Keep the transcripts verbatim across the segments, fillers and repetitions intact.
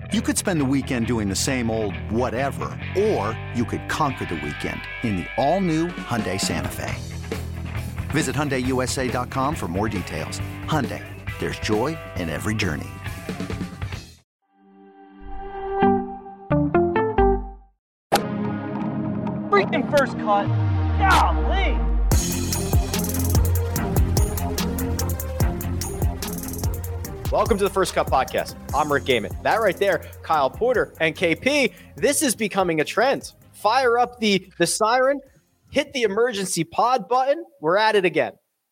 You could spend the weekend doing the same old whatever, or you could conquer the weekend in the all-new Hyundai Santa Fe. Visit Hyundai U S A dot com for more details. Hyundai, there's joy in every journey. Freaking first cut. Golly. Welcome to the First Cut Podcast. I'm Rick Gaiman. That right there, Kyle Porter and K P. This is becoming a trend. Fire up the, the siren, hit the emergency pod button. We're at it again.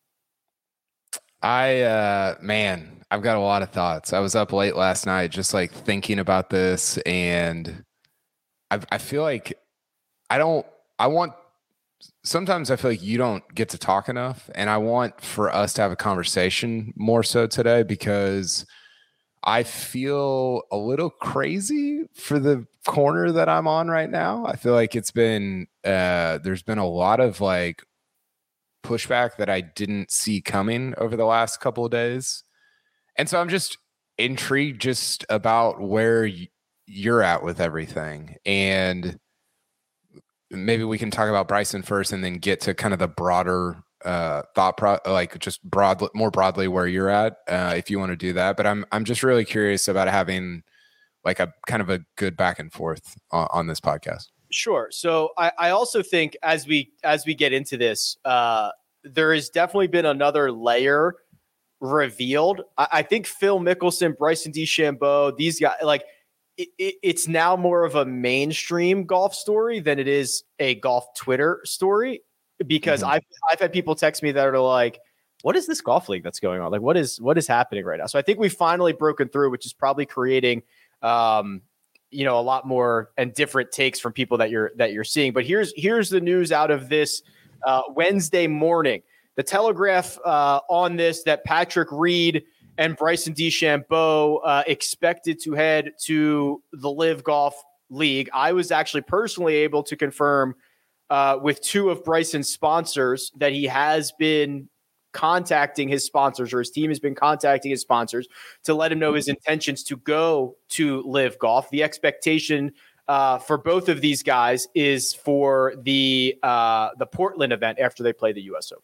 I, uh, man, I've got a lot of thoughts. I was up late last night just like thinking about this, and I, I feel like I don't, I want, sometimes I feel like you don't get to talk enough, and I want for us to have a conversation more so today because I feel a little crazy for the corner that I'm on right now. I feel like it's been, uh, there's been a lot of like pushback that I didn't see coming over the last couple of days. And so I'm just intrigued just about where y- you're at with everything. And maybe we can talk about Bryson first and then get to kind of the broader uh, thought, pro- like just broad, more broadly where you're at, uh, if you want to do that. But I'm I'm just really curious about having like a kind of a good back and forth on, on this podcast. Sure. So I, I also think as we as we get into this, uh, there has definitely been another layer revealed. I, I think Phil Mickelson, Bryson DeChambeau, these guys, like, It, it, it's now more of a mainstream golf story than it is a golf Twitter story, because mm-hmm. I've I've had people text me that are like, "What is this golf league that's going on? Like, what is what is happening right now?" So I think we've finally broken through, which is probably creating, um, you know, a lot more and different takes from people that you're that you're seeing. But here's here's the news out of this uh, Wednesday morning. The Telegraph uh, on this that Patrick Reed and Bryson DeChambeau uh, expected to head to the Live Golf League. I was actually personally able to confirm uh, with two of Bryson's sponsors that he has been contacting his sponsors, or his team has been contacting his sponsors to let him know his intentions to go to Live Golf. The expectation uh, for both of these guys is for the uh, the Portland event after they play the U S Open.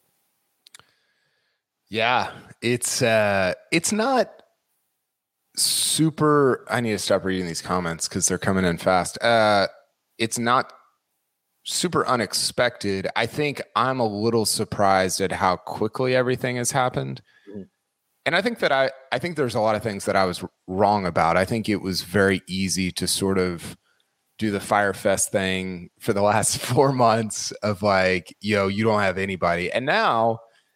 Yeah, it's uh, it's not super. I need to stop reading these comments because they're coming in fast. Uh, it's not super unexpected. I think I'm a little surprised at how quickly everything has happened. Mm-hmm. And I think that I, I think there's a lot of things that I was wrong about. I think it was very easy to sort of do the Fyre Fest thing for the last four months of like, yo, you don't have anybody. And now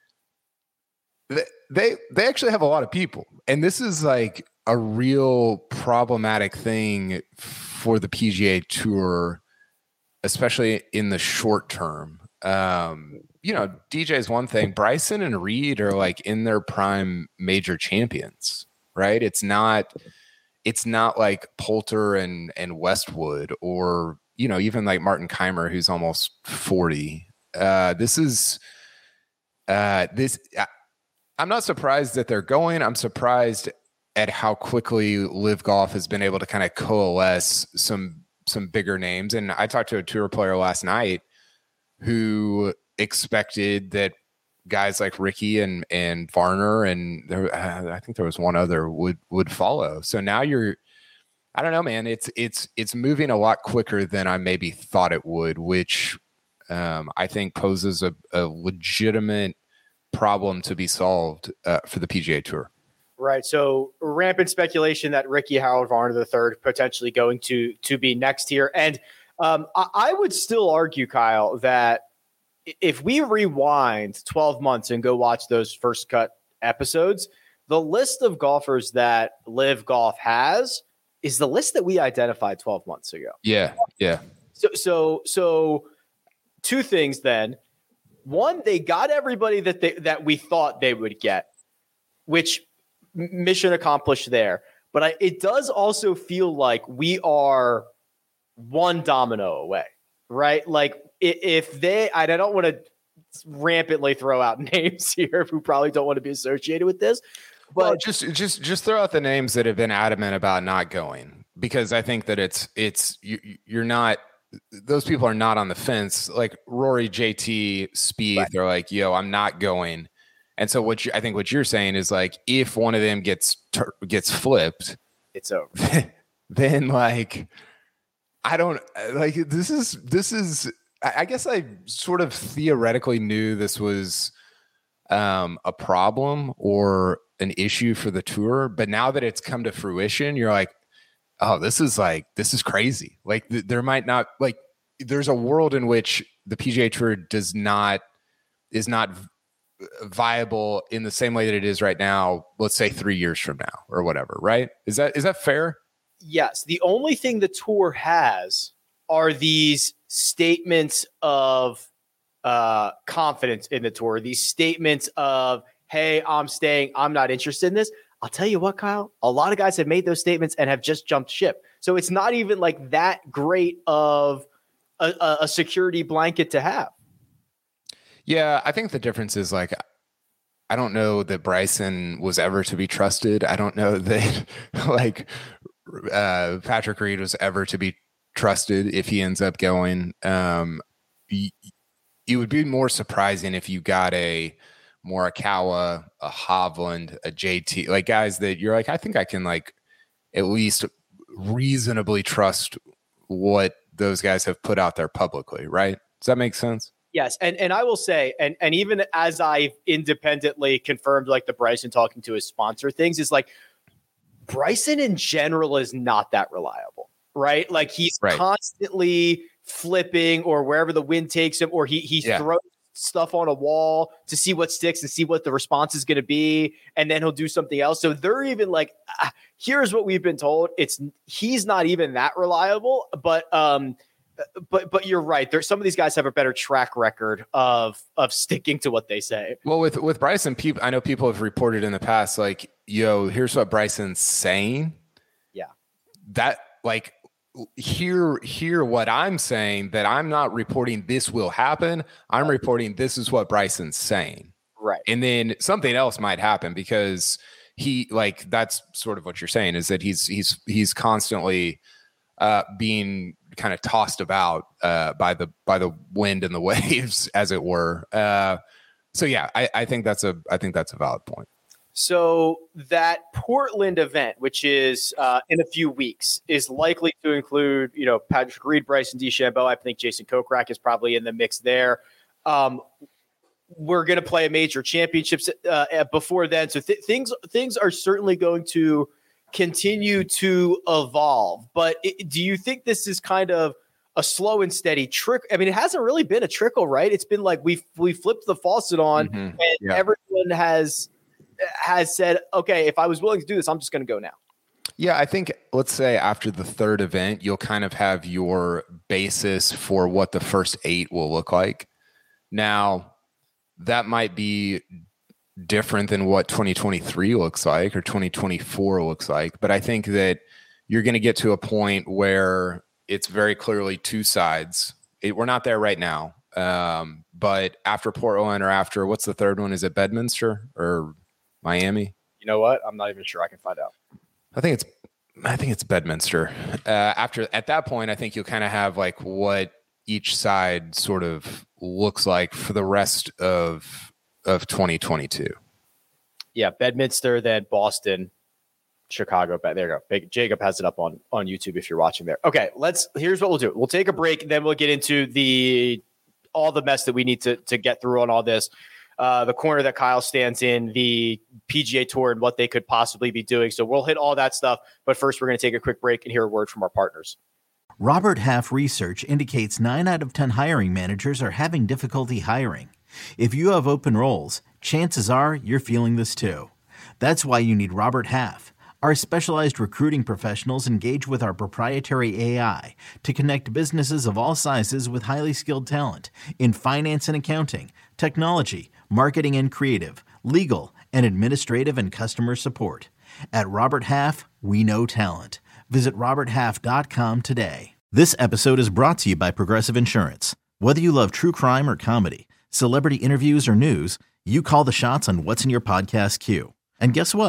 They they actually have a lot of people, and this is like a real problematic thing for the P G A Tour, especially in the short term. Um, you know, D J is one thing. Bryson and Reed are like in their prime major champions, right? It's not it's not like Poulter and and Westwood, or you know, even like Martin Keimer, who's almost forty. Uh, this is uh, this. Uh, I'm not surprised that they're going. I'm surprised at how quickly Live Golf has been able to kind of coalesce some some bigger names. And I talked to a tour player last night who expected that guys like Ricky and and Varner and there, uh, I think there was one other would would follow. So now you're, I don't know, man. It's it's it's moving a lot quicker than I maybe thought it would, which um, I think poses a, a legitimate problem to be solved uh, for the P G A Tour. Right. So rampant speculation that Ricky Harold Varner the third potentially going to to be next here. And um, I, I would still argue, Kyle, that if we rewind twelve months and go watch those First Cut episodes, the list of golfers that Live Golf has is the list that we identified twelve months ago. Yeah. Yeah. So, so, so two things then. One, they got everybody that they, that we thought they would get, which mission accomplished there. But I, it does also feel like we are one domino away, right? Like if they, I don't want to rampantly throw out names here who probably don't want to be associated with this, but well, just, just, just throw out the names that have been adamant about not going. because I think that it's it's you, you're not those people are not on the fence. Like Rory, J T, Spieth, right. They're like, yo, I'm not going. And so what you, I think what you're saying is like, if one of them gets ter- gets flipped, it's over. Then like, I don't like this is this is. I guess I sort of theoretically knew this was um, a problem or an issue for the tour, but now that it's come to fruition, you're like, oh, this is like, this is crazy. Like th- there might not like, there's a world in which the P G A Tour does not, is not v- viable in the same way that it is right now, let's say three years from now or whatever, right? Is that, is that fair? Yes. The only thing the tour has are these statements of uh, confidence in the tour, these statements of, hey, I'm staying, I'm not interested in this. I'll tell you what, Kyle, a lot of guys have made those statements and have just jumped ship. So it's not even like that great of a, a security blanket to have. Yeah, I think the difference is like, I don't know that Bryson was ever to be trusted. I don't know that like uh, Patrick Reed was ever to be trusted if he ends up going. Um, y- it would be more surprising if you got a Morikawa, a Hovland, a J T, like guys that you're like, I think I can like at least reasonably trust what those guys have put out there publicly, right? Does that make sense? Yes. And and I will say, and and even as I've independently confirmed like the Bryson talking to his sponsor things, is like Bryson in general is not that reliable, right? Like he's right. constantly flipping or wherever the wind takes him, or he he yeah. throws stuff on a wall to see what sticks and see what the response is going to be, and then he'll do something else. So they're even like, ah, here's what we've been told. It's he's not even that reliable, but um, but but you're right. There's some of these guys have a better track record of of sticking to what they say. Well, with with Bryson, people I know people have reported in the past, like, yo, here's what Bryson's saying. Yeah, that like. Hear, hear what I'm saying, that I'm not reporting this will happen. I'm reporting this is what Bryson's saying. Right. And then something else might happen because he like, that's sort of what you're saying is that he's, he's, he's constantly uh, being kind of tossed about uh, by the, by the wind and the waves as it were. Uh, so yeah, I, I think that's a, I think that's a valid point. So that Portland event, which is uh, in a few weeks, is likely to include, you know, Patrick Reed, Bryson DeChambeau. I think Jason Kokrak is probably in the mix there. Um, we're going to play a major championships uh, before then. So th- things things are certainly going to continue to evolve. But it, do you think this is kind of a slow and steady trick? I mean, it hasn't really been a trickle, right? It's been like we we flipped the faucet on mm-hmm. and yeah. everyone has – has said, okay, if I was willing to do this, I'm just going to go now. Yeah, I think, let's say after the third event, you'll kind of have your basis for what the first eight will look like. Now, that might be different than what twenty twenty-three looks like or twenty twenty-four looks like. But I think that you're going to get to a point where it's very clearly two sides. It, we're not there right now. Um, but after Portland or after, what's the third one? Is it Bedminster or Miami? You know what? I'm not even sure. I can find out. I think it's, I think it's Bedminster. Uh, after at that point, I think you'll kind of have like what each side sort of looks like for the rest of of twenty twenty-two. Yeah, Bedminster, then Boston, Chicago. There you go. Big, Jacob has it up on on YouTube if you're watching there. Okay, let's. Here's what we'll do. We'll take a break, then we'll get into the all the mess that we need to to get through on all this. Uh, the corner that Kyle stands in, the P G A Tour, and what they could possibly be doing. So we'll hit all that stuff. But first, we're going to take a quick break and hear a word from our partners. Robert Half research indicates nine out of ten hiring managers are having difficulty hiring. If you have open roles, chances are you're feeling this too. That's why you need Robert Half. Our specialized recruiting professionals engage with our proprietary A I to connect businesses of all sizes with highly skilled talent in finance and accounting, technology, marketing and creative, legal, and administrative and customer support. At Robert Half, we know talent. Visit robert half dot com today. This episode is brought to you by Progressive Insurance. Whether you love true crime or comedy, celebrity interviews or news, you call the shots on what's in your podcast queue. And guess what?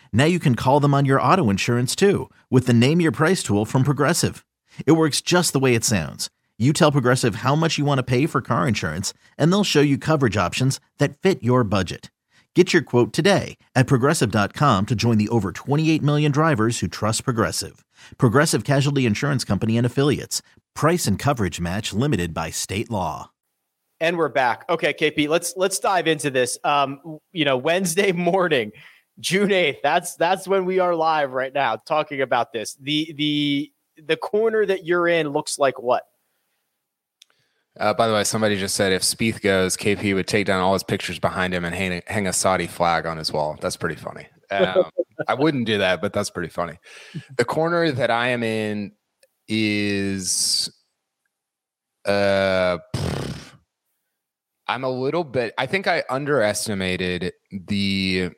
Now you can call them on your auto insurance too with the Name Your Price tool from Progressive. It works just the way it sounds. You tell Progressive how much you want to pay for car insurance, and they'll show you coverage options that fit your budget. Get your quote today at Progressive dot com to join the over twenty-eight million drivers who trust Progressive. Progressive Casualty Insurance Company and Affiliates. Price and coverage match limited by state law. And we're back. Okay, K P, let's let's dive into this. Um, you know, Wednesday morning, June eighth. That's that's when we are live right now talking about this. The the the corner that you're in looks like what? Uh, by the way, somebody just said if Spieth goes, K P would take down all his pictures behind him and hang, hang a Saudi flag on his wall. That's pretty funny. Um, I wouldn't do that, but that's pretty funny. The corner that I am in is, uh, I'm a little bit. I think I underestimated the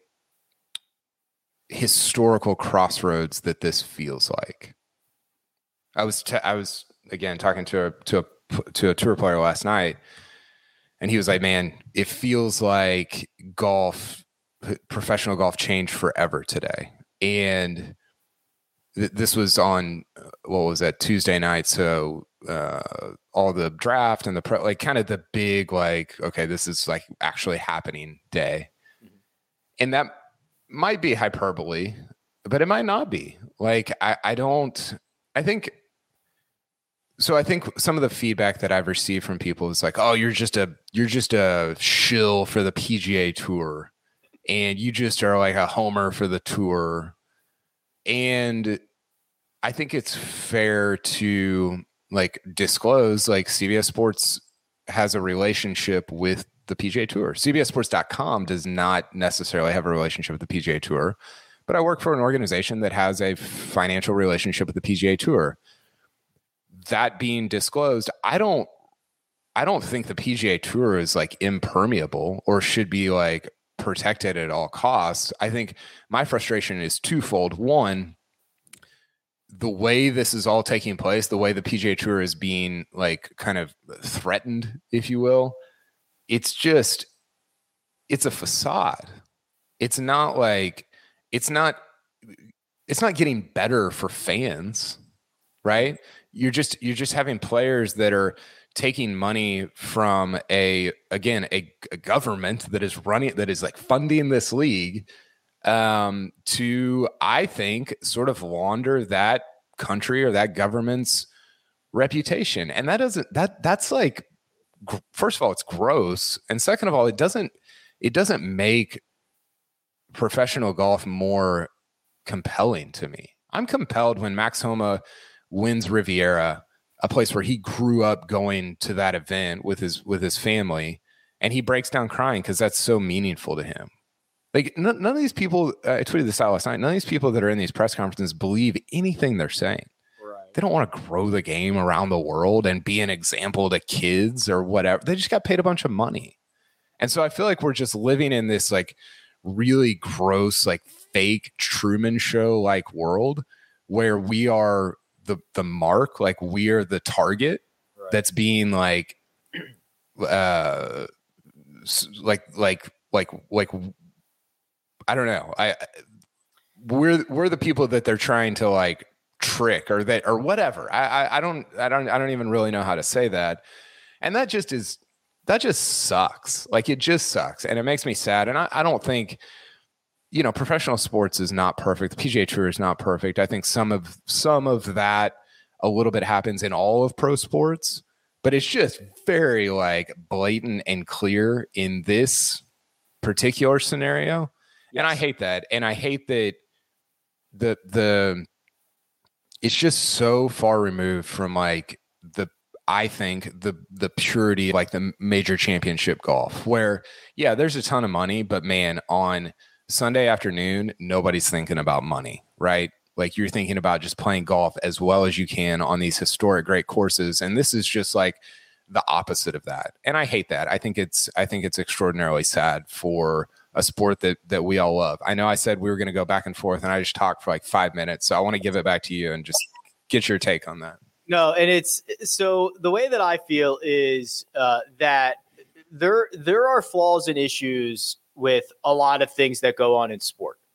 historical crossroads that this feels like. I was, t- I was again talking to a to a to a tour player last night, and he was like, man, it feels like golf, professional golf changed forever today. And th- this was on, what was that, Tuesday night. So uh, all the draft and the pro, like kind of the big, like, okay, this is like actually happening day. Mm-hmm. And that might be hyperbole, but it might not be. Like, I, I don't, I think, So I think some of the feedback that I've received from people is like, oh, you're just a you're just a shill for the P G A Tour, and you just are like a homer for the tour. And I think it's fair to like disclose, like C B S Sports has a relationship with the P G A Tour. C B S Sports dot com does not necessarily have a relationship with the P G A Tour, but I work for an organization that has a financial relationship with the P G A Tour. That being disclosed, I don't I don't think the P G A Tour is like impermeable or should be like protected at all costs. I think my frustration is twofold. One, the way this is all taking place, the way the P G A Tour is being like kind of threatened, if you will, it's just, it's a facade. It's not like, it's not, it's not getting better for fans, right? You're just you're just having players that are taking money from a again a, a government that is running that is like funding this league um, to, I think, sort of launder that country or that government's reputation, and that doesn't that that's like, first of all, it's gross, and second of all, it doesn't it doesn't make professional golf more compelling to me. I'm compelled when Max Homa wins Riviera, a place where he grew up going to that event with his with his family, and he breaks down crying because that's so meaningful to him. Like n- none of these people, uh, I tweeted this out last night, none of these people that are in these press conferences believe anything they're saying. Right. They don't want to grow the game around the world and be an example to kids or whatever. They just got paid a bunch of money. And so I feel like we're just living in this like really gross, like fake Truman Show like world where we are the the mark, like we're the target, right, that's being like uh like like like like I don't know. I we're we're the people that they're trying to like trick or that or whatever. I, I I don't I don't I don't even really know how to say that. And that just is that just sucks. Like it just sucks. And it makes me sad. And I, I don't think, you know, professional sports is not perfect. The P G A Tour is not perfect. I think some of some of that a little bit happens in all of pro sports, but it's just very like blatant and clear in this particular scenario. Yes. And I hate that. And I hate that the the it's just so far removed from like the I think the the purity, like the major championship golf, where yeah, there's a ton of money, but man, on Sunday afternoon, nobody's thinking about money, right? Like you're thinking about just playing golf as well as you can on these historic great courses. And this is just like the opposite of that. And I hate that. I think it's I think it's extraordinarily sad for a sport that that we all love. I know I said we were going to go back and forth and I just talked for like five minutes. So I want to give it back to you and just get your take on that. No, and it's so the way that I feel is uh, that there there are flaws and issues with a lot of things that go on in sport.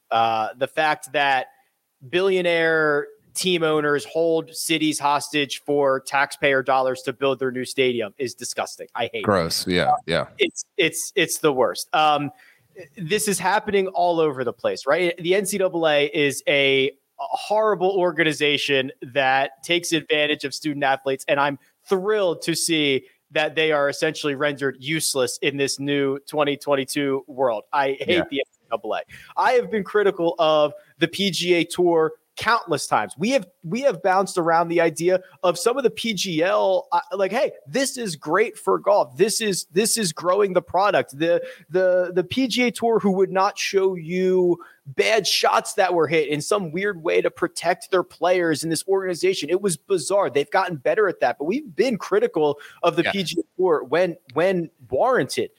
Uh, the fact that billionaire team owners hold cities hostage for taxpayer dollars to build their new stadium is disgusting. I hate Gross. it. Yeah. Yeah. It's, it's, it's the worst. Um, this is happening all over the place, right? The N C double A is a, a horrible organization that takes advantage of student athletes. And I'm thrilled to see that they are essentially rendered useless in this new twenty twenty-two world. I hate yeah. the N C double A. I have been critical of the P G A Tour countless times. We have we have bounced around the idea of some of the P G L, uh, like, hey, this is great for golf. This is this is growing the product. The the the P G A Tour, who would not show you bad shots that were hit in some weird way to protect their players in this organization. It was bizarre. They've gotten better at that, but we've been critical of the yeah. P G A Tour when when warranted.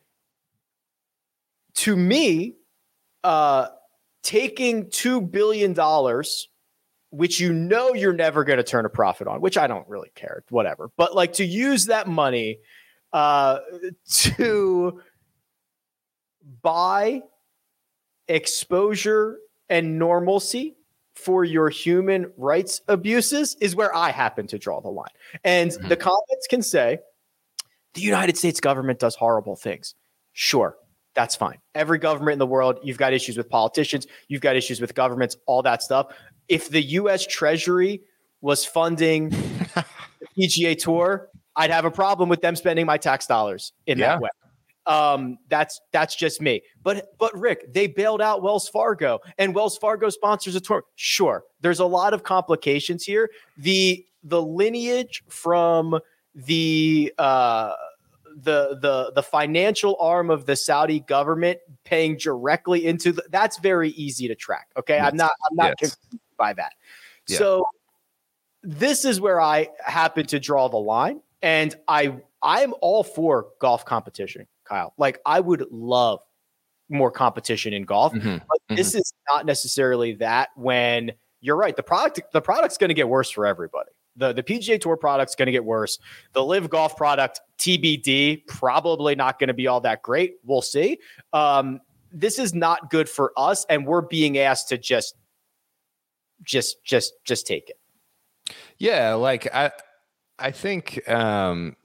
To me, uh, taking two billion dollars, which you know you're never going to turn a profit on, which I don't really care, whatever. But like to use that money uh, to buy exposure and normalcy for your human rights abuses is where I happen to draw the line. And mm-hmm. the comments can say, the United States government does horrible things. Sure. That's fine. Every government in the world, you've got issues with politicians, you've got issues with governments, all that stuff. If the U S Treasury was funding the P G A Tour, I'd have a problem with them spending my tax dollars in yeah. that way. Um, that's that's just me. But but Rick, they bailed out Wells Fargo, and Wells Fargo sponsors a tour. Sure, there's a lot of complications here. The the lineage from the uh, the the the financial arm of the Saudi government paying directly into the, that's very easy to track. Okay, yes. I'm not I'm not yes. confused by that. Yeah. So this is where I happen to draw the line, and I I'm all for golf competition, Kyle. Like I would love more competition in golf, mm-hmm. but mm-hmm. this is not necessarily that. When you're right, the product the product's going to get worse for everybody. The the P G A Tour product's going to get worse. The Live Golf product, T B D, probably not going to be all that great. We'll see. Um, this is not good for us, and we're being asked to just, just, just, just take it. Yeah, like I, I think. Um,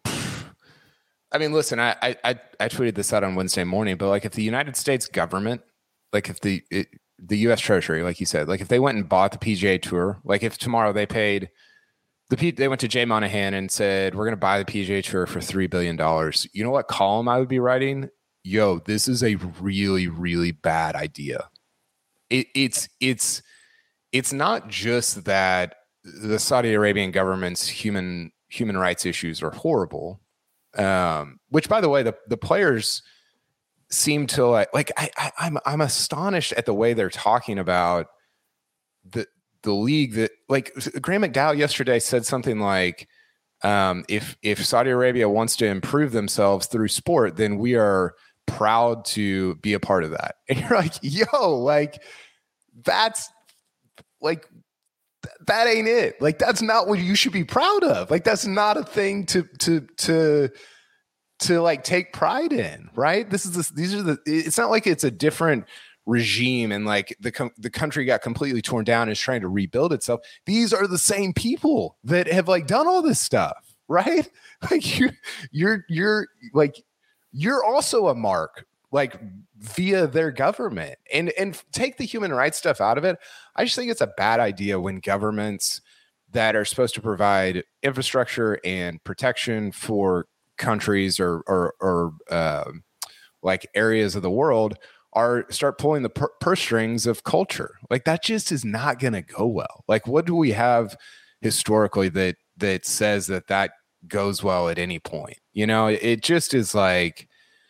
I mean, listen, I, I I tweeted this out on Wednesday morning, but like if the United States government, like if the it, the U S Treasury, like you said, like if they went and bought the P G A Tour, like if tomorrow they paid. The P, they went to Jay Monahan and said, we're going to buy the P G A Tour for three billion dollars. You know what column I would be writing? Yo, this is a really, really bad idea. It, it's it's it's not just that the Saudi Arabian government's human human rights issues are horrible, um, which, by the way, the, the players seem to like, like I, I, I'm I'm astonished at the way they're talking about the the league that like Graham McDowell yesterday said something like, um, if, if Saudi Arabia wants to improve themselves through sport, then we are proud to be a part of that. And you're like, yo, like that's like, th- that ain't it. Like, that's not what you should be proud of. Like, that's not a thing to, to, to, to like take pride in. Right. This is this, these are the, it's not like it's a different regime and like the com- the country got completely torn down and is trying to rebuild itself. These are the same people that have like done all this stuff, right? Like you, you're you're like you're also a mark like via their government, and and take the human rights stuff out of it. I just think it's a bad idea when governments that are supposed to provide infrastructure and protection for countries or or, or uh, like areas of the world are start pulling the pur- purse strings of culture. Like that just is not going to go well. Like what do we have historically that that says that that goes well at any point? You know, it just is like,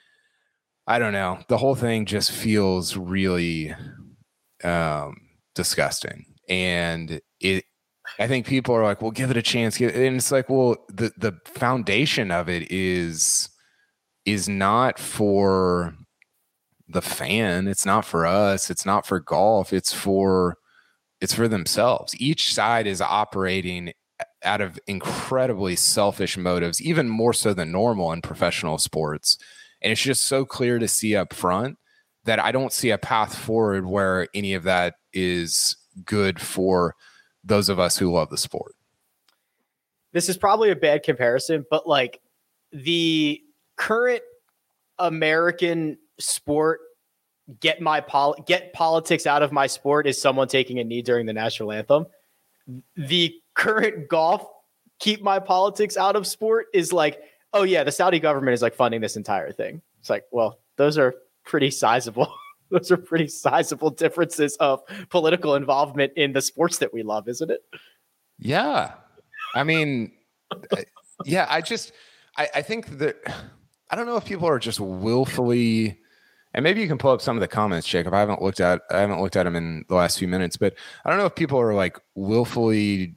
I don't know. The whole thing just feels really um, disgusting. And it, I think people are like, well, give it a chance. And it's like, well, the, the foundation of it is, is not for the fan. It's not for us. It's not for golf. It's for, it's for themselves. Each side is operating out of incredibly selfish motives, even more so than normal in professional sports. And it's just so clear to see up front that I don't see a path forward where any of that is good for those of us who love the sport. This is probably a bad comparison, but like the current American sport, get my pol- get politics out of my sport is someone taking a knee during the national anthem. The current golf, keep my politics out of sport is like, oh yeah, the Saudi government is like funding this entire thing. It's like, well, those are pretty sizable. Those are pretty sizable differences of political involvement in the sports that we love, isn't it? Yeah. I mean, yeah, I just, I, I think that, I don't know if people are just willfully, and maybe you can pull up some of the comments, Jacob. I haven't looked at, I haven't looked at them in the last few minutes, but I don't know if people are like willfully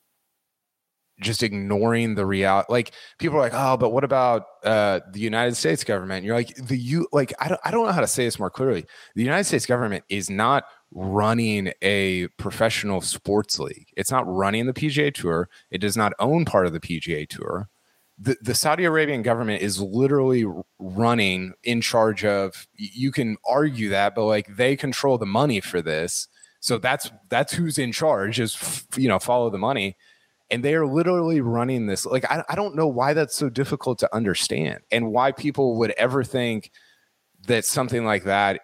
just ignoring the reality. Like people are like, oh, but what about uh, the United States government? And you're like, the you like, I don't, I don't know how to say this more clearly. The United States government is not running a professional sports league. It's not running the P G A Tour. It does not own part of the P G A Tour. The, the Saudi Arabian government is literally running in charge of, you can argue that, but like they control the money for this. So that's, that's who's in charge is, you know, follow the money. And they are literally running this. Like, I, I don't know why that's so difficult to understand and why people would ever think that something like that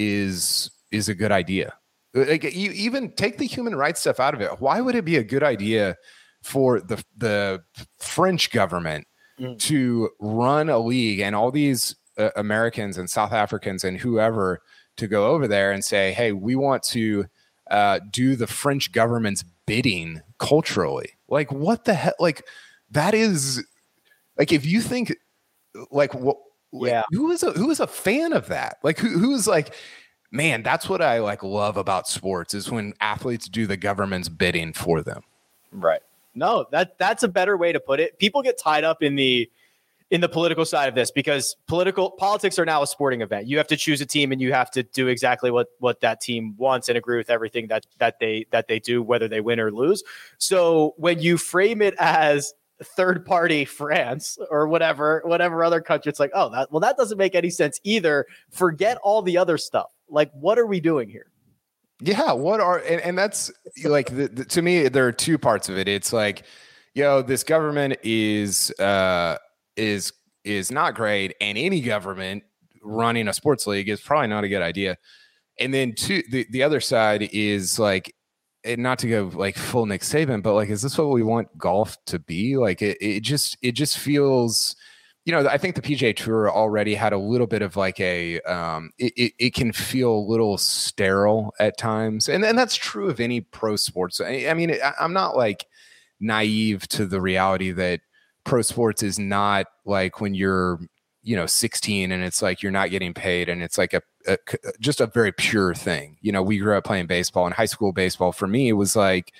is, is a good idea. Like, you even take the human rights stuff out of it. Why would it be a good idea for the, the French government mm. to run a league and all these uh, Americans and South Africans and whoever to go over there and say, hey, we want to uh, do the French government's bidding culturally? Like, what the heck? Like, that is like, if you think like, what, yeah, who is a, who is a fan of that? Like, who, who is like, man, that's what I like love about sports is when athletes do the government's bidding for them. Right. No, that that's a better way to put it. People get tied up in the, in the political side of this because political politics are now a sporting event. You have to choose a team and you have to do exactly what, what that team wants and agree with everything that, that they, that they do, whether they win or lose. So when you frame it as third party France or whatever, whatever other country, it's like, oh, that, well, that doesn't make any sense either. Forget all the other stuff. Like, what are we doing here? Yeah. What are, and, and that's like, the, the, to me, there are two parts of it. It's like, yo, this government is, uh, is is not great, and any government running a sports league is probably not a good idea. And then two, the, the other side is like, and not to go like full Nick Saban, but like, is this what we want golf to be? Like, it, it just it just feels, you know, I think the P G A Tour already had a little bit of like a, um, it, it, it can feel a little sterile at times, and and that's true of any pro sports. I, I mean, I, I'm not like naive to the reality that pro sports is not like when you're, you know, sixteen and it's like you're not getting paid and it's like a, a just a very pure thing. You know, we grew up playing baseball, and high school baseball for me was like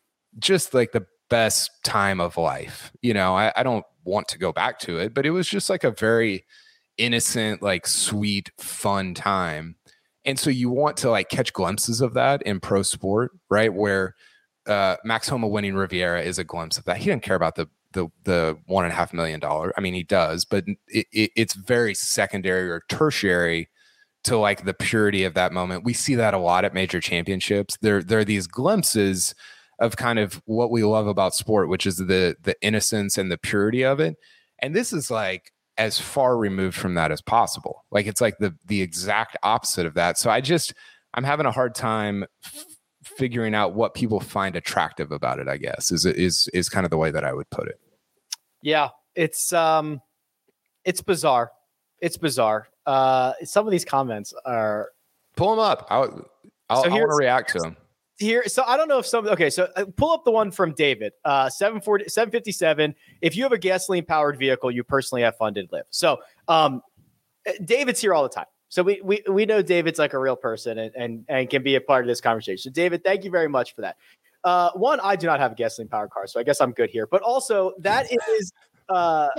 just like the best time of life. You know, I, I don't want to go back to it, but it was just like a very innocent, like sweet, fun time. And so you want to like catch glimpses of that in pro sport, right? Where uh, Max Homa winning Riviera is a glimpse of that. He didn't care about the the the one and a half million dollar. I mean, he does, but it, it, it's very secondary or tertiary to like the purity of that moment. We see that a lot at major championships. There, there are these glimpses of kind of what we love about sport, which is the the innocence and the purity of it. And this is like as far removed from that as possible. Like it's like the the exact opposite of that. So I just I'm having a hard time f- figuring out what people find attractive about it, I guess, is is is kind of the way that I would put it. Yeah, it's um it's bizarre. It's bizarre. Uh some of these comments are pull them up. I'll I'll, so I want to react to them. Here, so I don't know if some okay, so uh, pull up the one from David. Uh seven forty, seven fifty-seven. If you have a gasoline powered vehicle, you personally have funded live. So um David's here all the time. So we we we know David's like a real person and, and, and can be a part of this conversation. David, thank you very much for that. Uh, one, I do not have a gasoline powered car, so I guess I'm good here. But also, that is uh,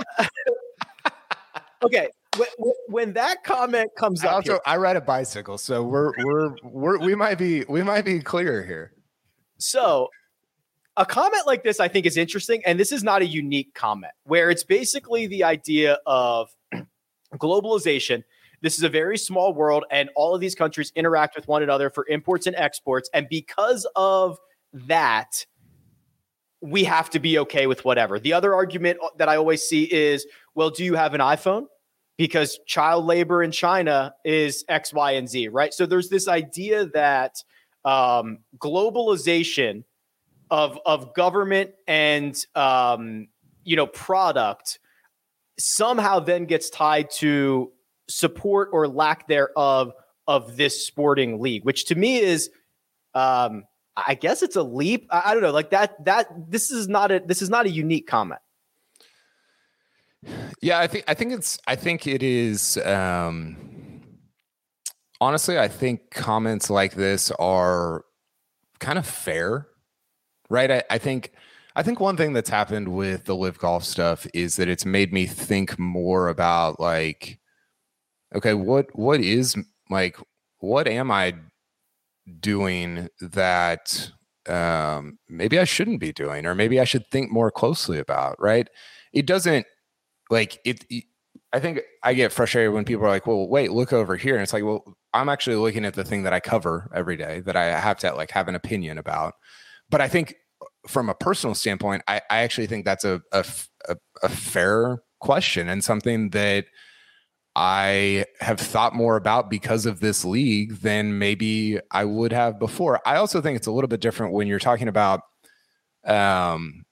okay. When, when that comment comes up, also, here, I ride a bicycle, so we're we're we're we might be we might be clear here. So, a comment like this, I think, is interesting, and this is not a unique comment. Where it's basically the idea of globalization This is a very small world, and all of these countries interact with one another for imports and exports. And because of that, we have to be okay with whatever. The other argument that I always see is, well, do you have an iPhone? Because child labor in China is X, Y, and Z, right? So there's this idea that um, globalization of, of government and, um, you know, product somehow then gets tied to support or lack thereof of this sporting league, which to me is, um, I guess it's a leap. I, I don't know, like that, that this is not a, this is not a unique comment. Yeah, I think I think it's I think it is um honestly, I think comments like this are kind of fair. Right? I, I think I think one thing that's happened with the Live Golf stuff is that it's made me think more about like, okay, what what is like what am I doing that um maybe I shouldn't be doing, or maybe I should think more closely about, right? It doesn't Like it, it, I think I get frustrated when people are like, well, wait, look over here. And it's like, well, I'm actually looking at the thing that I cover every day that I have to like have an opinion about. But I think from a personal standpoint, I, I actually think that's a, a, a, a fair question and something that I have thought more about because of this league than maybe I would have before. I also think it's a little bit different when you're talking about, um,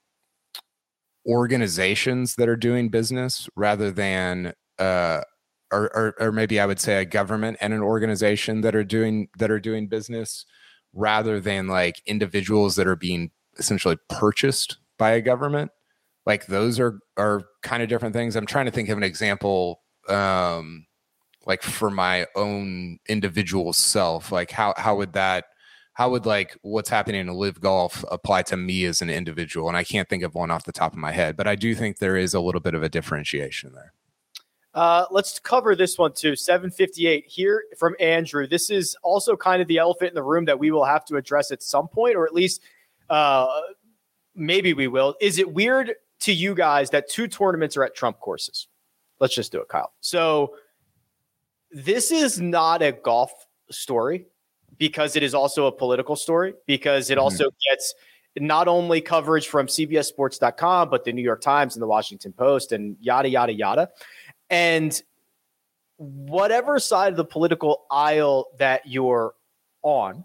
organizations that are doing business rather than uh or, or or maybe I would say a government and an organization that are doing that are doing business rather than like individuals that are being essentially purchased by a government. Like those are are kind of different things. I'm trying to think of an example um like for my own individual self. Like how how would that How would like what's happening in Live Golf apply to me as an individual? And I can't think of one off the top of my head, but I do think there is a little bit of a differentiation there. Uh, let's cover this one too. seven fifty-eight here from Andrew. This is also kind of the elephant in the room that we will have to address at some point, or at least uh, maybe we will. Is it weird to you guys that two tournaments are at Trump courses? Let's just do it, Kyle. So this is not a golf story, because it is also a political story, because it also mm-hmm. gets not only coverage from C B S sports dot com, but the New York Times and the Washington Post and yada, yada, yada. And whatever side of the political aisle that you're on,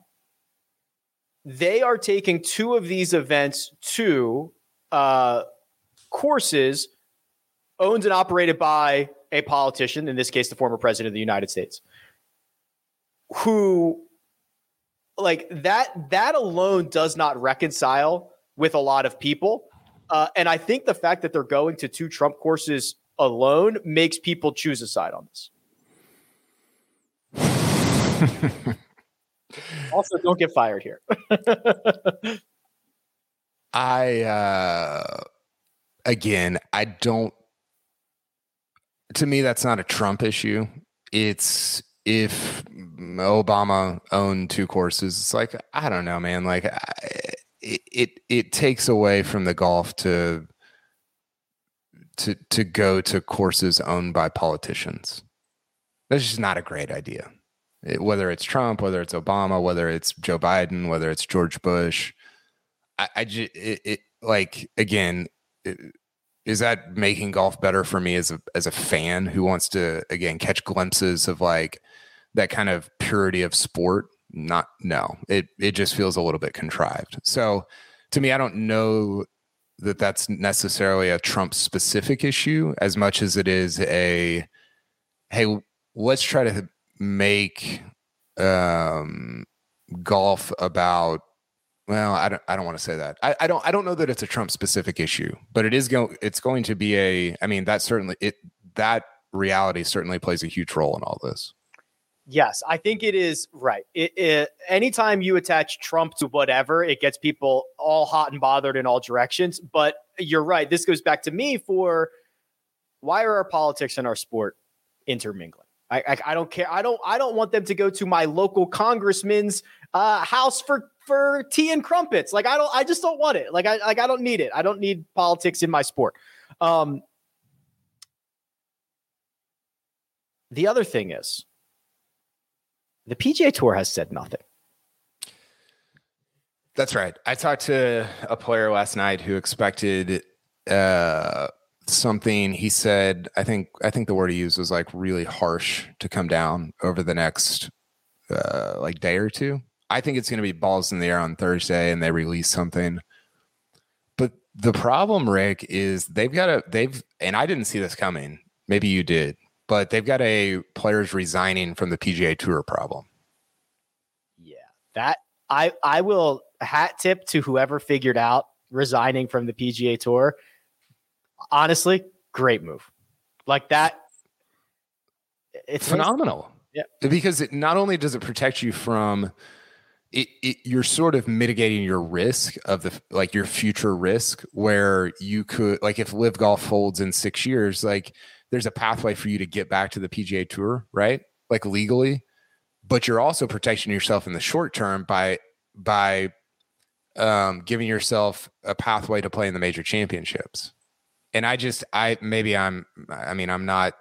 they are taking two of these events to uh, courses owned and operated by a politician, in this case, the former president of the United States, who like that, that alone does not reconcile with a lot of people. Uh, and I think the fact that they're going to two Trump courses alone makes people choose a side on this. Also, don't get fired here. I, uh, again, I don't, to me, that's not a Trump issue. It's, if Obama owned two courses, it's like, I don't know, man. Like I, it, it, it takes away from the golf to, to, to go to courses owned by politicians. That's just not a great idea. It, whether it's Trump, whether it's Obama, whether it's Joe Biden, whether it's George Bush, I, I just, it, it like, again, it, is that making golf better for me as a, as a fan who wants to, again, catch glimpses of like that kind of purity of sport? Not, no, it, it just feels a little bit contrived. So to me, I don't know that that's necessarily a Trump specific issue as much as it is a, hey, let's try to make um, golf about, well, I don't. I don't want to say that. I, I don't. I don't know that it's a Trump specific issue, but it is going. It's going to be a. I mean, that certainly it. That reality certainly plays a huge role in all this. Yes, I think it is right. It, it, anytime you attach Trump to whatever, it gets people all hot and bothered in all directions. But you're right. This goes back to me for why are our politics and our sport intermingling? I, I, I don't care. I don't. I don't want them to go to my local congressman's uh, house for. for tea and crumpets. Like, I don't, I just don't want it. Like, I, like, I don't need it. I don't need politics in my sport. Um, The other thing is the P G A Tour has said nothing. That's right. I talked to a player last night who expected uh, something. He said, I think, I think the word he used was like really harsh to come down over the next uh, like day or two. I think it's going to be balls in the air on Thursday and they release something. But the problem, Rick, is they've got a, they've, and I didn't see this coming. Maybe you did, but they've got a players resigning from the P G A Tour problem. Yeah, that I, I will hat tip to whoever figured out resigning from the P G A Tour. Honestly, great move. Like that. It's phenomenal. Yeah. Because it not only does it protect you from it, it, you're sort of mitigating your risk of the, like your future risk where you could, like if Live Golf folds in six years, like there's a pathway for you to get back to the P G A Tour, right? Like legally, but you're also protecting yourself in the short term by, by um, giving yourself a pathway to play in the major championships. And I just, I, maybe I'm, I mean, I'm not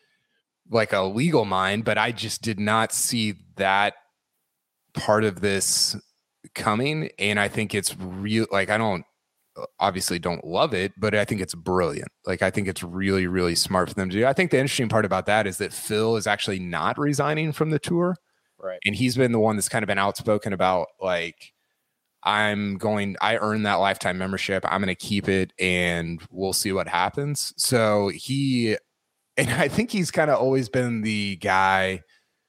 like a legal mind, but I just did not see that part of this coming. And I think it's real. Like, I don't obviously don't love it, but I think it's brilliant. Like, I think it's really, really smart for them to do. I think the interesting part about that is that Phil is actually not resigning from the tour. Right. And he's been the one that's kind of been outspoken about like, I'm going, I earned that lifetime membership. I'm going to keep it and we'll see what happens. So he, and I think he's kind of always been the guy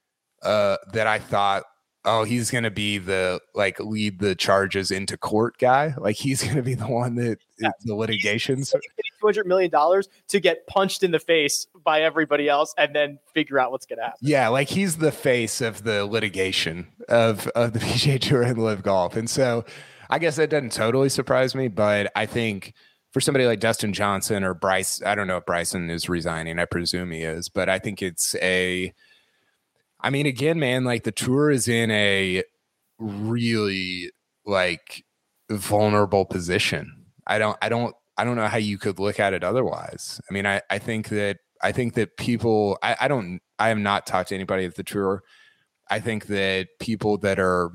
uh, that I thought, oh, he's going to be the, like, lead the charges into court guy. Like, he's going to be the one that yeah. the litigations. two hundred million dollars to get punched in the face by everybody else and then figure out what's going to happen. Yeah, like he's the face of the litigation of, of the P G A Tour and Live Golf. And so I guess that doesn't totally surprise me, but I think for somebody like Dustin Johnson or Bryce, I don't know if Bryson is resigning. I presume he is, but I think it's a, I mean, again, man, like the tour is in a really like vulnerable position. I don't, I don't, I don't know how you could look at it otherwise. I mean, I, I think that, I think that people, I, I don't, I have not talked to anybody at the tour. I think that people that are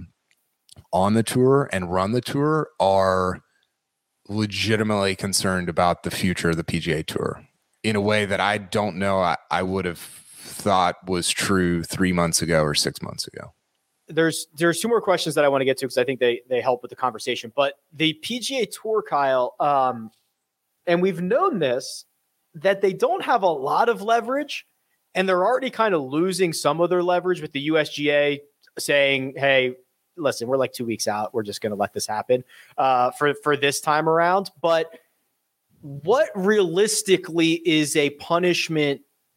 on the tour and run the tour are legitimately concerned about the future of the P G A Tour in a way that I don't know I, I would have thought was true three months ago or six months ago. There's there's two more questions that I want to get to because I think they they help with the conversation. But the P G A Tour, Kyle, um, and we've known this, that they don't have a lot of leverage, and they're already kind of losing some of their leverage with the U S G A saying, hey, listen, we're like two weeks out. We're just going to let this happen uh, for, for this time around. But what realistically is a punishment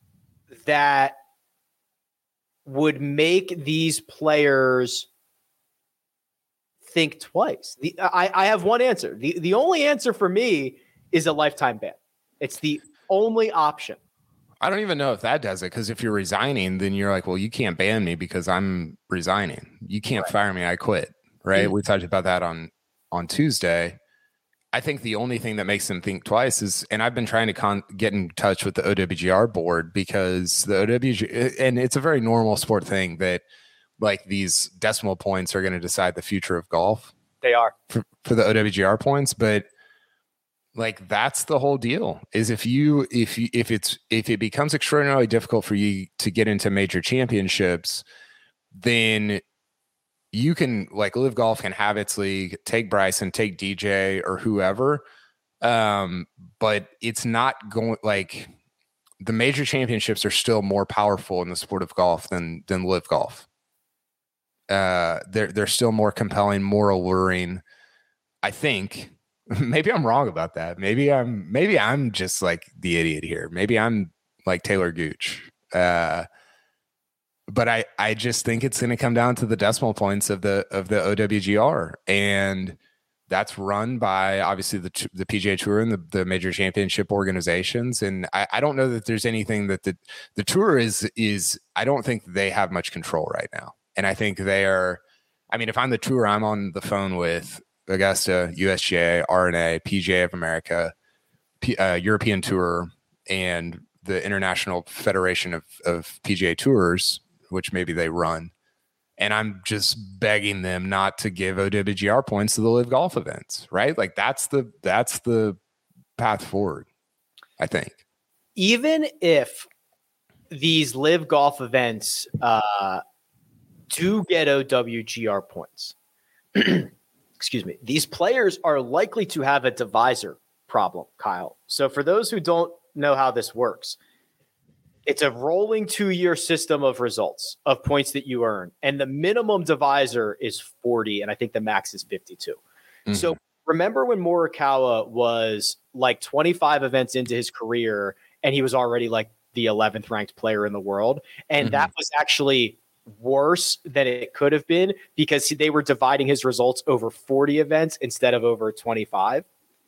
that would make these players think twice? The, I, I have one answer. The, the only answer for me is a lifetime ban. It's the only option. I don't even know if that does it, because if you're resigning, then you're like, well, you can't ban me because I'm resigning. You can't right. fire me. I quit. Right. Mm-hmm. We talked about that on, on Tuesday. I think the only thing that makes them think twice is, and I've been trying to con- get in touch with the O W G R board, because the O W G, and it's a very normal sport thing that like these decimal points are going to decide the future of golf. They are for, for the O W G R points, but like that's the whole deal. Is if you if you if it's if it becomes extraordinarily difficult for you to get into major championships, then you can, like, Live Golf can have its league, take Bryson, take D J or whoever, um, but it's not going, like, the major championships are still more powerful in the sport of golf than than Live Golf. Uh, they're they're still more compelling, more alluring, I think. Maybe I'm wrong about that. Maybe I'm maybe I'm just like the idiot here. Maybe I'm like Taylor Gooch. Uh, but I, I just think it's going to come down to the decimal points of the of the O W G R, and that's run by obviously the the P G A Tour and the, the major championship organizations. And I, I don't know that there's anything that the the tour is is. I don't think they have much control right now, and I think they are. I mean, if I'm the tour, I'm on the phone with Augusta, U S G A, R N A, P G A of America, P, uh, European Tour, and the International Federation of, of P G A Tours, which maybe they run. And I'm just begging them not to give O W G R points to the Live Golf events, right? Like that's the that's the path forward, I think. Even if these Live Golf events uh, do get O W G R points, excuse me, these players are likely to have a divisor problem, Kyle. So for those who don't know how this works, it's a rolling two-year system of results of points that you earn. And the minimum divisor is forty, and I think the max is fifty-two. Mm-hmm. So remember when Morikawa was like twenty-five events into his career, and he was already like the eleventh ranked player in the world? And mm-hmm. that was actually worse than it could have been because they were dividing his results over forty events instead of over twenty-five.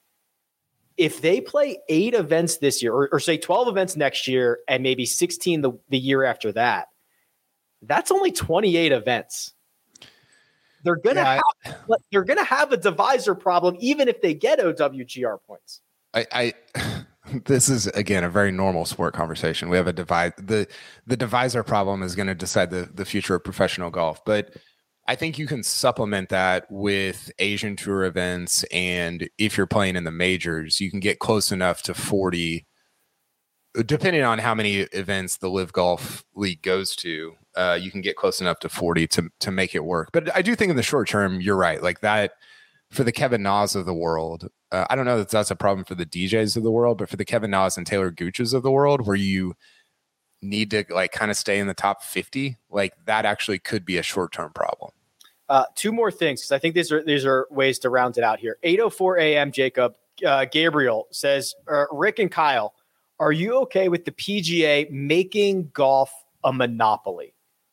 If they play eight events this year, or, or say twelve events next year, and maybe sixteen the, the year after that, that's only twenty-eight events. They're gonna yeah, have, I, they're gonna have a divisor problem, even if they get O W G R points. I, I this is again a very normal sport conversation. We have a divide the the divisor problem is going to decide the the future of professional golf, but I think you can supplement that with Asian Tour events, and if you're playing in the majors, you can get close enough to forty, depending on how many events the Live Golf League goes to. Uh, you can get close enough to forty to to make it work. But I do think in the short term, you're right. Like that for the Kevin Nas of the world. Uh, I don't know that that's a problem for the D Js of the world, but for the Kevin Nas and Taylor Gooches of the world, where you need to like kind of stay in the top fifty, like that actually could be a short term problem. Uh, two more things, because I think these are these are ways to round it out here. eight oh four a.m. Jacob uh, Gabriel says, uh, Rick and Kyle, are you okay with the P G A making golf a monopoly?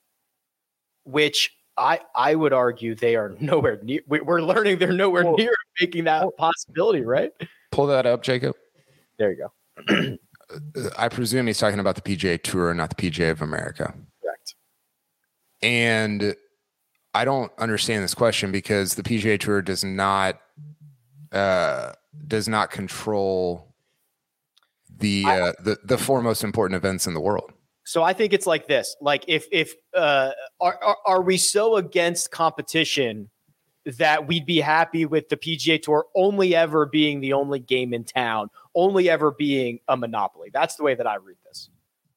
Which I I would argue they are nowhere near. We're learning they're nowhere well, near making that possibility, right? Pull that up, Jacob. There you go. I presume he's talking about the P G A Tour, not the P G A of America. Correct. And I don't understand this question because the P G A Tour does not uh, does not control the uh, the the four most important events in the world. So I think it's like this: like if if uh, are, are are we so against competition that we'd be happy with the P G A Tour only ever being the only game in town, only ever being a monopoly? That's the way that I read this.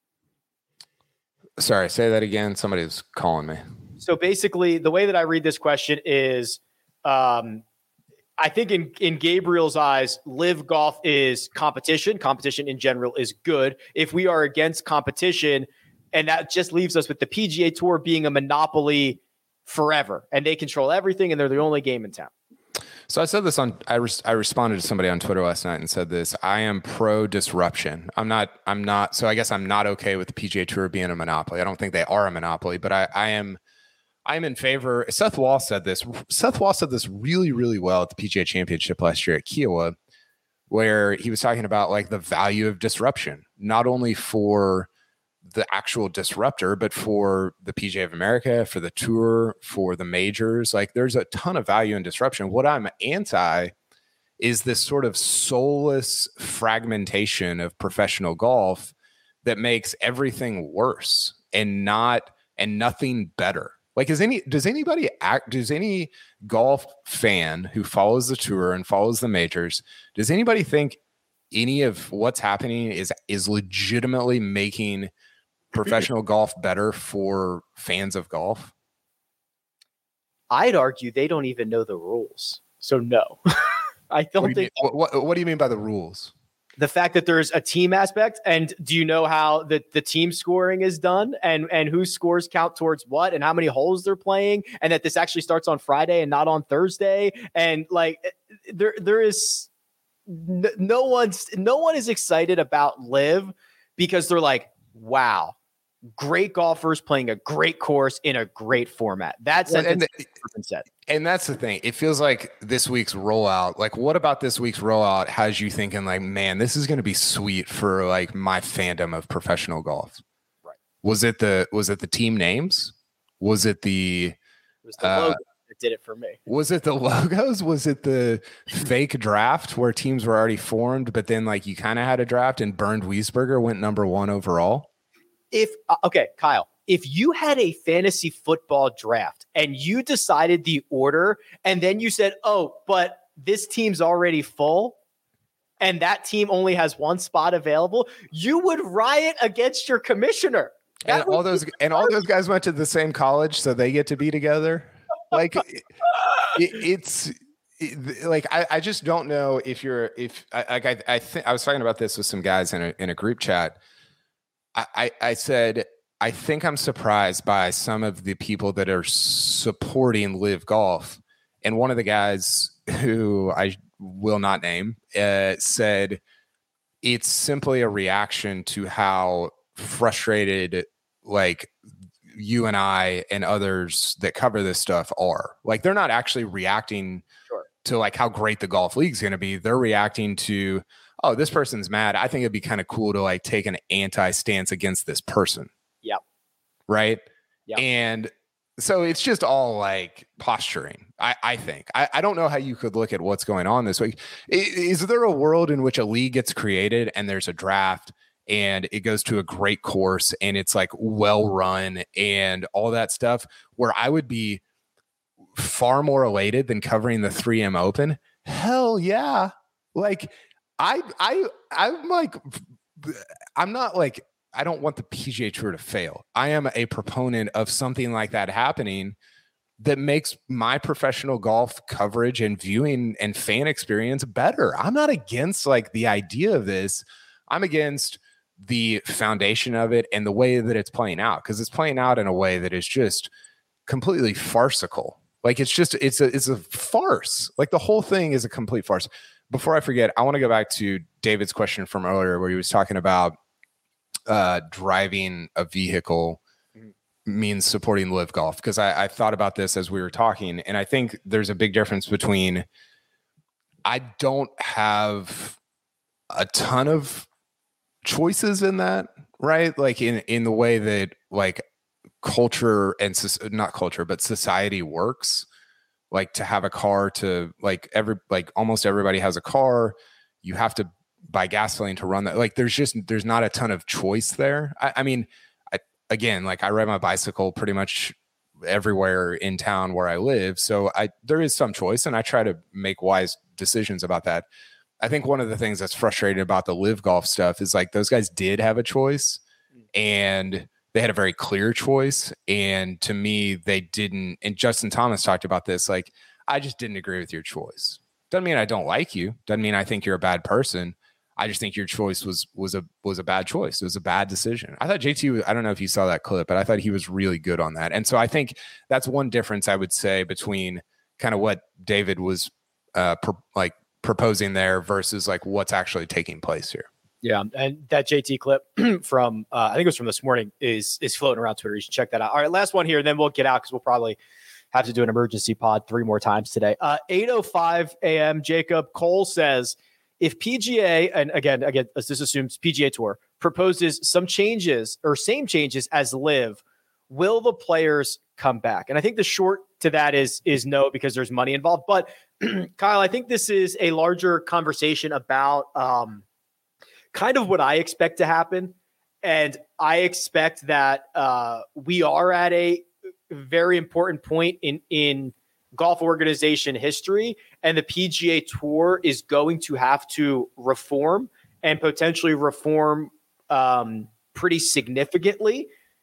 Sorry, say that again. Somebody's calling me. So basically, the way that I read this question is, um, I think in, in Gabriel's eyes, Live Golf is competition. Competition in general is good. If we are against competition, and that just leaves us with the P G A Tour being a monopoly forever, and they control everything, and they're the only game in town. So I said this on, I, res, I responded to somebody on Twitter last night and said this, I am pro disruption. I'm not, I'm not, so I guess I'm not okay with the P G A Tour being a monopoly. I don't think they are a monopoly, but I, I am, I'm in favor. Seth Wall said this. Seth Wall said this really, really well at the P G A Championship last year at Kiowa, where he was talking about like the value of disruption, not only for the actual disruptor, but for the P G A of America, for the tour, for the majors. Like there's a ton of value in disruption. What I'm anti is this sort of soulless fragmentation of professional golf that makes everything worse and not and nothing better. Like, is any does anybody act? Does any golf fan who follows the tour and follows the majors, does anybody think any of what's happening is is legitimately making professional golf better for fans of golf? I'd argue they don't even know the rules. So no, I don't what do think. What, what, what do you mean by the rules? The fact that there's a team aspect, and do you know how the, the team scoring is done, and and whose scores count towards what, and how many holes they're playing, and that this actually starts on Friday and not on Thursday, and like there there is no, no one's no one is excited about Live because they're like, wow, great golfers playing a great course in a great format. That sentence well, and, the, and that's the thing. It feels like this week's rollout, like what about this week's rollout has you thinking like, man, this is going to be sweet for like my fandom of professional golf. Right. Was it the, was it the team names? Was it the, it was the uh, logo, the that did it for me. Was it the logos? Was it the fake draft where teams were already formed, but then like you kind of had a draft and Bernd Wiesberger went number one overall? If uh, okay, Kyle, if you had a fantasy football draft and you decided the order and then you said, oh, but this team's already full and that team only has one spot available, you would riot against your commissioner. That and all those and all those guys went to the same college, so they get to be together. Like it, it's it, like I, I just don't know if you're if I I I think I was talking about this with some guys in a in a group chat. I, I I said I think I'm surprised by some of the people that are supporting Live Golf, and one of the guys who I will not name uh, said it's simply a reaction to how frustrated like you and I and others that cover this stuff are. Like they're not actually reacting sure. to like how great the golf league is going to be. They're reacting to, oh, this person's mad. I think it'd be kind of cool to like take an anti stance against this person. Yep. Right. Yep. And so it's just all like posturing. I, I think I, I don't know how you could look at what's going on this week. Is, is there a world in which a league gets created and there's a draft and it goes to a great course and it's like well run and all that stuff where I would be far more elated than covering the three M Open? Hell yeah. Like I, I, I'm like, I'm not like, I don't want the P G A Tour to fail. I am a proponent of something like that happening that makes my professional golf coverage and viewing and fan experience better. I'm not against like the idea of this. I'm against the foundation of it and the way that it's playing out, because it's playing out in a way that is just completely farcical. Like it's just it's a it's a farce. Like the whole thing is a complete farce. Before I forget, I want to go back to David's question from earlier where he was talking about uh, driving a vehicle mm-hmm. means supporting Live Golf, because I, I thought about this as we were talking, and I think there's a big difference between I don't have a ton of choices in that, right? Like in in the way that like culture and not culture but society works, like to have a car, to like every like almost everybody has a car, you have to buy gasoline to run that. Like there's just there's not a ton of choice there. I, I mean I again like I ride my bicycle pretty much everywhere in town where I live, so I there is some choice and I try to make wise decisions about that. I think one of the things that's frustrating about the Live Golf stuff is like those guys did have a choice and they had a very clear choice. And to me, they didn't. And Justin Thomas talked about this. Like, I just didn't agree with your choice. Doesn't mean I don't like you. Doesn't mean I think you're a bad person. I just think your choice was was a was a bad choice. It was a bad decision. I thought J T, I don't know if you saw that clip, but I thought he was really good on that. And so I think that's one difference I would say between kind of what David was uh, pro- like, proposing there versus like what's actually taking place here. Yeah, and that J T clip from uh, I think it was from this morning is is floating around Twitter. You should check that out. All right, last one here, and then we'll get out because we'll probably have to do an emergency pod three more times today. Uh, eight oh five a.m. Jacob Cole says, if P G A, and again, again, this assumes P G A Tour proposes some changes or same changes as Live, will the players come back? And I think the short to that is is no, because there's money involved. But Kyle, I think this is a larger conversation about um, kind of what I expect to happen. And I expect that uh, we are at a very important point in, in golf organization history, and the P G A Tour is going to have to reform and potentially reform um, pretty significantly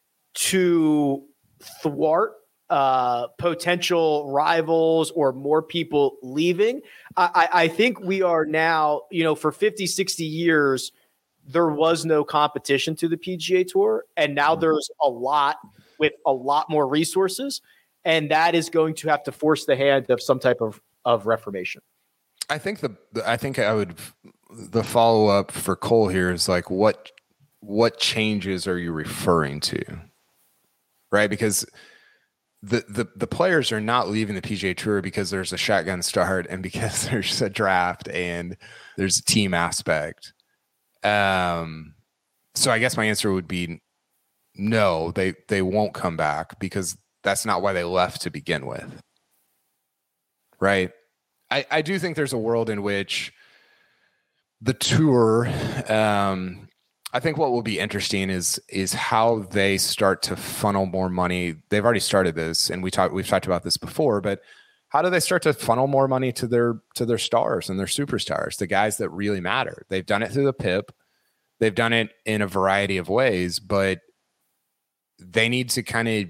to thwart uh, potential rivals or more people leaving. I, I think we are now, you know, for fifty, sixty years, there was no competition to the P G A Tour. And now there's a lot with a lot more resources. And that is going to have to force the hand of some type of, of reformation. I think the, the I think I would, the follow up for Cole here is like, what, what changes are you referring to? Right. Because The, the the players are not leaving the P G A Tour because there's a shotgun start and because there's a draft and there's a team aspect. Um, so I guess my answer would be no, they, they won't come back because that's not why they left to begin with. right? I, I do think there's a world in which the tour, um, I think what will be interesting is is how they start to funnel more money. They've already started this, and we talked we've talked about this before, but how do they start to funnel more money to their to their stars and their superstars, the guys that really matter? They've done it through the P I P. They've done it in a variety of ways, but they need to kind of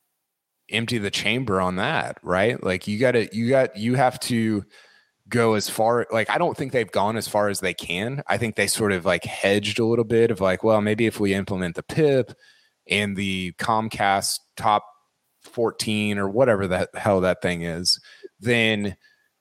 empty the chamber on that, right? Like you got to, you got, you have to go as far. Like, I don't think they've gone as far as they can. I think they sort of like hedged a little bit of like, well, maybe if we implement the P I P and the Comcast top fourteen or whatever the hell that thing is, then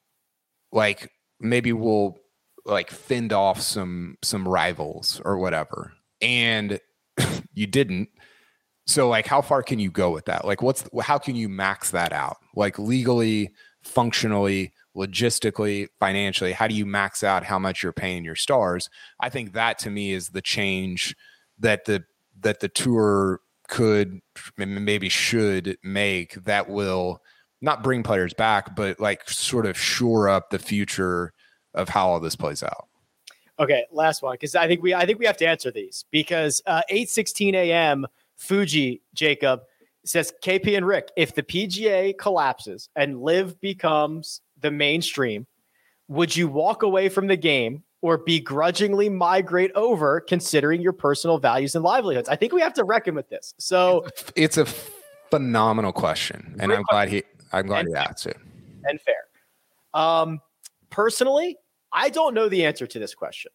like maybe we'll like fend off some, some rivals or whatever. And you didn't. So like, how far can you go with that? Like, what's, how can you max that out? Like legally, functionally, logistically, financially, how do you max out how much you're paying your stars? I think that to me is the change that the, that the tour could, maybe should make, that will not bring players back, but like sort of shore up the future of how all this plays out. Okay. Last one. Cause I think we, I think we have to answer these because uh, eight sixteen a.m. Fuji Jacob says, K P and Rick, if the P G A collapses and Live becomes the mainstream, would you walk away from the game or begrudgingly migrate over considering your personal values and livelihoods? I think we have to reckon with this. So it's a phenomenal question. And I'm glad he, I'm glad he asked it. And fair. Um, personally, I don't know the answer to this question.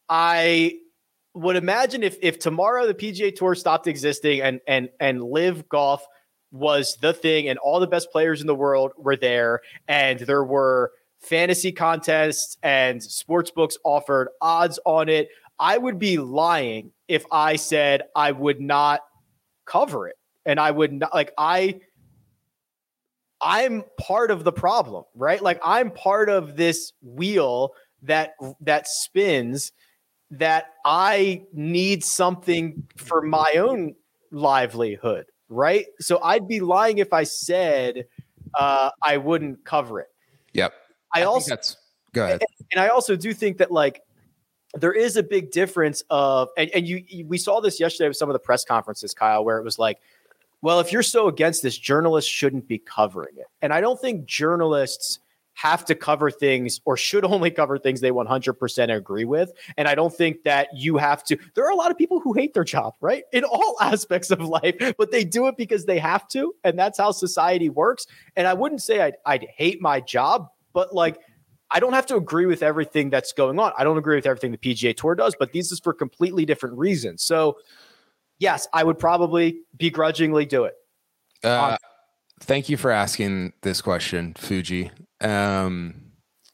I would imagine if if tomorrow the P G A Tour stopped existing and and and Live Golf was the thing and all the best players in the world were there and there were fantasy contests and sports books offered odds on it, I would be lying if I said I would not cover it. And I would not, like, I I'm part of the problem, right? Like I'm part of this wheel that that spins, that I need something for my own livelihood, right? So I'd be lying if I said uh, I wouldn't cover it. Yep. I, I also that's go ahead. And, and I also do think that like there is a big difference of, and, and you, you we saw this yesterday with some of the press conferences, Kyle, where it was like, well, if you're so against this, journalists shouldn't be covering it. And I don't think journalists have to cover things or should only cover things they one hundred percent agree with. And I don't think that you have to. There are a lot of people who hate their job, right? In all aspects of life, but they do it because they have to. And that's how society works. And I wouldn't say I'd, I'd hate my job, but like, I don't have to agree with everything that's going on. I don't agree with everything the P G A Tour does, but these is for completely different reasons. So yes, I would probably begrudgingly do it. Uh, thank you for asking this question, Fuji. Um,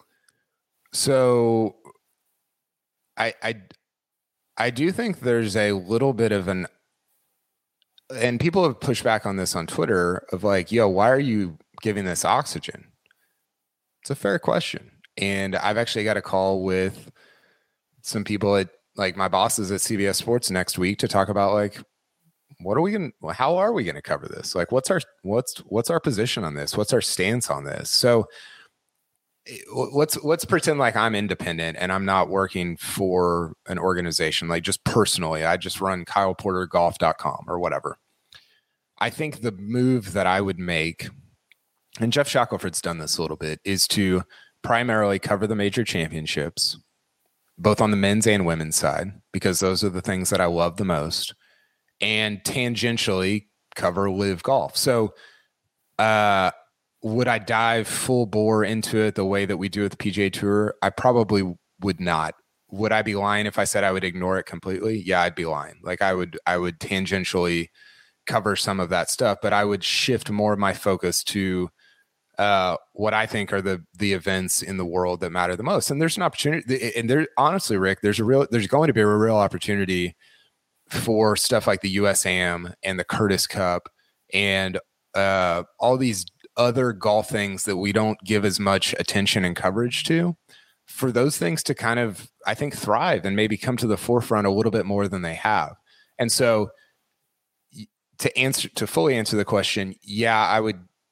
so I, I, I do think there's a little bit of an, and people have pushed back on this on Twitter of like, yo, why are you giving this oxygen? It's a fair question. And I've actually got a call with some people at like my bosses at C B S Sports next week to talk about like, what are we going to, how are we going to cover this? Like, what's our, what's, what's our position on this? What's our stance on this? So let's, let's pretend like I'm independent and I'm not working for an organization, like just personally, I just run kyle porter golf dot com or whatever. I think the move that I would make, and Jeff Shackelford's done this a little bit, is to primarily cover the major championships, both on the men's and women's side, because those are the things that I love the most, and tangentially cover Live Golf. So uh, would I dive full bore into it the way that we do with the P G A Tour? I probably would not. Would I be lying if I said I would ignore it completely? Yeah, I'd be lying. Like I would, I would tangentially cover some of that stuff, but I would shift more of my focus to uh, what I think are the the events in the world that matter the most. And there's an opportunity, and there honestly, Rick, there's a real, there's going to be a real opportunity for stuff like the U S A M and the Curtis Cup and uh, all these other golf things that we don't give as much attention and coverage to, for those things to kind of, I think, thrive and maybe come to the forefront a little bit more than they have. And so to answer, to fully answer the question, yeah, I would,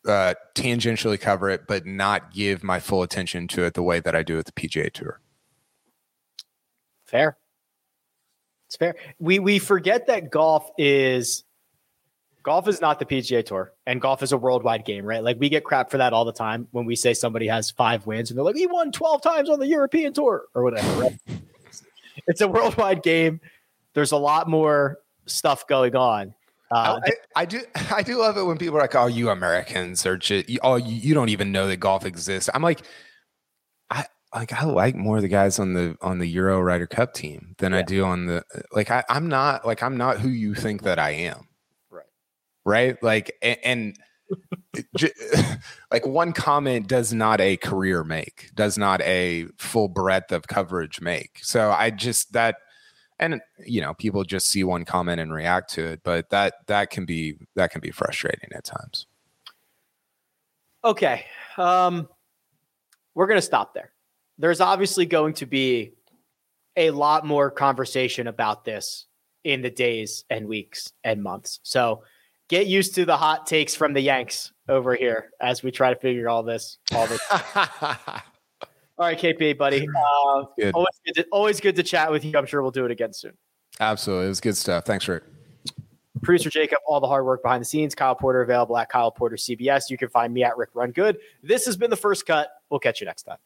uh, tangentially cover it, but not give my full attention to it the way that I do at the P G A Tour. Fair. It's fair. We we forget that golf is golf is not the P G A Tour, and golf is a worldwide game, right? Like we get crap for that all the time when we say somebody has five wins and they're like, he won twelve times on the European Tour or whatever, right? It's a worldwide game. There's a lot more stuff going on. Uh, I, I do I do love it when people are like, oh, you Americans are just, you, oh, you, you don't even know that golf exists. I'm like, I like I like more the guys on the on the Euro Ryder Cup team than yeah. I do on the like I, I'm not like I'm not who you think that I am. Right. Right. Like and, and j- like one comment does not a career make, does not a full breadth of coverage make. So I just that and you know, people just see one comment and react to it, but that that can be that can be frustrating at times. Okay. Um we're gonna stop there. There's obviously going to be a lot more conversation about this in the days and weeks and months. So get used to the hot takes from the Yanks over here as we try to figure all this. All this. All right, K P, buddy. Uh, good. Always, good to, always good to chat with you. I'm sure we'll do it again soon. Absolutely. It was good stuff. Thanks, Rick. Producer Jacob, all the hard work behind the scenes. Kyle Porter available at Kyle Porter C B S. You can find me at Rick Run Good. This has been The First Cut. We'll catch you next time.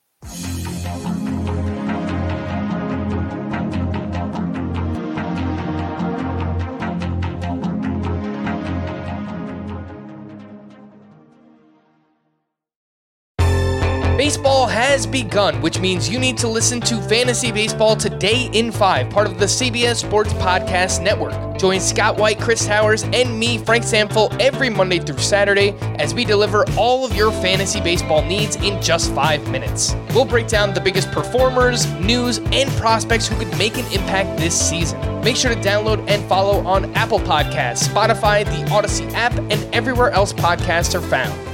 Baseball has begun, which means you need to listen to Fantasy Baseball Today in five, part of the C B S Sports Podcast Network. Join Scott White, Chris Towers, and me, Frank Samfel, every Monday through Saturday as we deliver all of your fantasy baseball needs in just five minutes. We'll break down the biggest performers, news, and prospects who could make an impact this season. Make sure to download and follow on Apple Podcasts, Spotify, the Odyssey app, and everywhere else podcasts are found.